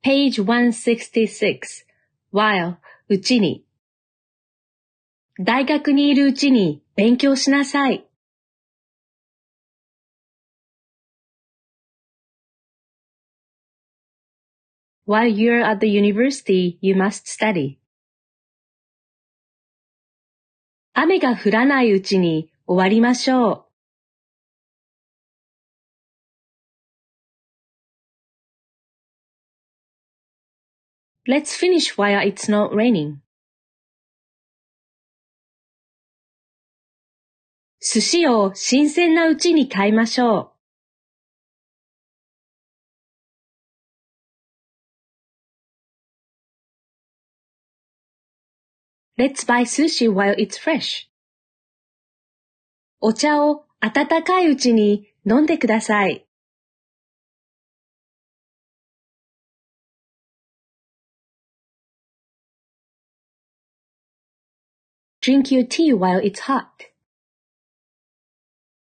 Page 166 while うちに大学にいるうちに勉強しなさい。While you're at the university, you must study. 雨が降らないうちに終わりましょう。Let's finish while it's not raining. 寿司を新鮮なうちに買いましょう。Let's buy sushi while it's fresh. お茶を温かいうちに飲んでください。Drink your tea while it's hot.